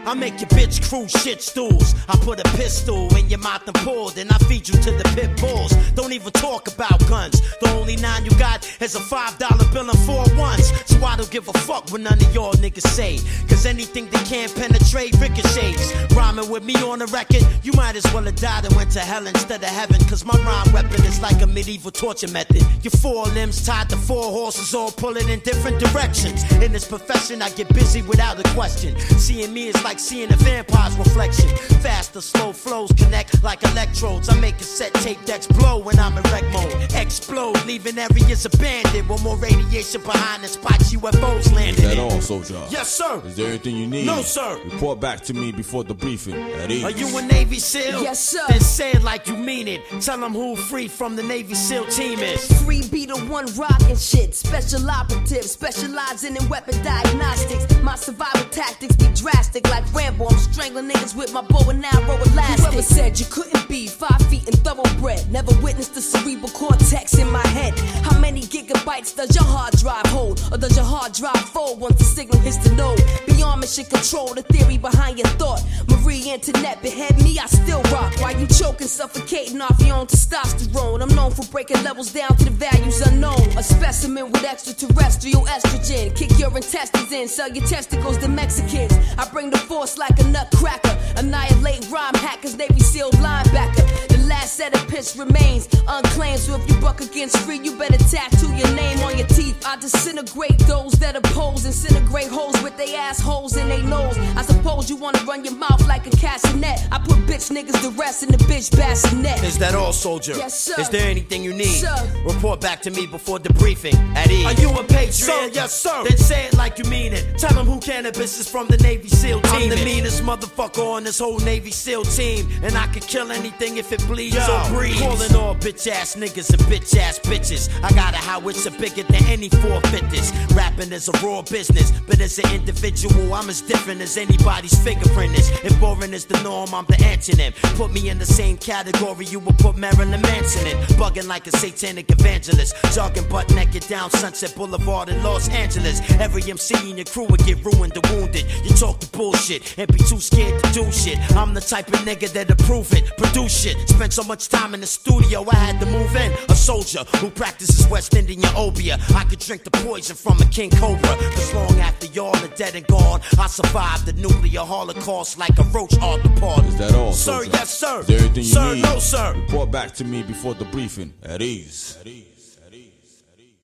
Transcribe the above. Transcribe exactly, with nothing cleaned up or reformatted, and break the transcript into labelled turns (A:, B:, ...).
A: I make your bitch crew shit stools. I put a pistol in your mouth and pull, then I feed you to the pit bulls. Don't even talk about guns. The only nine you got is a five dollar bill and four ones. So I don't give a fuck what none of y'all niggas say. Cause anything that can't penetrate ricochets. Rhyming with me on the record, you might as well have died and went to hell instead of heaven. Cause my rhyme weapon is like a medieval torture method. Your four limbs tied to four horses, all pulling in different directions. In this profession, I get busy without a question. Seeing me is like seeing a vampire's reflection. Faster, slow flows connect like electrodes. I make a set tape decks blow when I'm in rec mode. Explode, leaving areas abandoned with more radiation behind the spots U F Os landed.
B: Is that all, soldier?
A: Yes, sir.
B: Is there anything you need?
A: No, sir.
B: Report back to me before the briefing. At ease.
A: Are you a Navy SEAL?
C: Yes, sir.
A: Then say it like you mean it. Tell them who free from the Navy SEAL team is.
C: Free be the one rockin' shit. Special operatives, specializing in weapon diagnostics. My survival tactics be drastic like Rambo. I'm strangling niggas with my bow and arrow elastic. Whoever said you couldn't be five feet and thoroughbred? Never witnessed the cerebral cortex in my head. How many gigabytes does your hard drive hold? Or does your hard drive fold once the signal hits the node? Beyond mission control, the theory behind your thought. Marie Antoinette behead me, I still rock. While you choking, suffocating off your own testosterone. I'm known for breaking levels down to the values unknown. A specimen with extraterrestrial estrogen. Kick your intestines in, sell your testicles to Mexicans. I bring the force like a nutcracker. Annihilate rhyme hackers, Navy SEAL linebacker. The last set of piss remains unclaimed. So if you buck against free, you better tattoo your name on your teeth. I disintegrate those that oppose. Incinerate holes with they assholes in they nose. I suppose you wanna run your mouth like a castanet. I put bitch niggas to rest in the bitch bassinet.
A: Is that all, soldier?
C: Yes, sir.
A: Is there anything you need?
C: Sir.
A: Report back to me before the briefing. At ease. Are you a patriot? Sir. Yes, sir. Then say it like you mean it. Tell them who cannabis is from the Navy SEAL team. I'm the meanest motherfucker on this whole Navy SEAL team. And I can kill anything if it bleeds Yo, or breathes. Calling all bitch ass niggas and bitch ass bitches. I got a howitzer bigger than any four fifties. Rapping is a raw business, but as an individual, I'm as different as anybody's fingerprint is. If boring is the norm, I'm the antonym. Put me in the same category you would put Marilyn Manson in. Bugging like a satanic evangelist. Jogging butt naked down Sunset Boulevard in Los Angeles. Every M C in your crew would get ruined or wounded. You talk the bullshit and be too scared to do shit. I'm the type of nigga that'll prove it, produce shit. Spent so much time in the studio, I had to move in. A soldier who practices West Indian obeah. I could drink the poison from a king cobra. Cause long after y'all are dead and gone, I survived the nuclear holocaust like a roach arthropod.
B: Is that all,
A: Sir,
B: soldier?
A: yes, sir.
B: Is there anything you
A: sir,
B: need?
A: no, sir.
B: Report back to me before the briefing. At ease. At ease. At ease.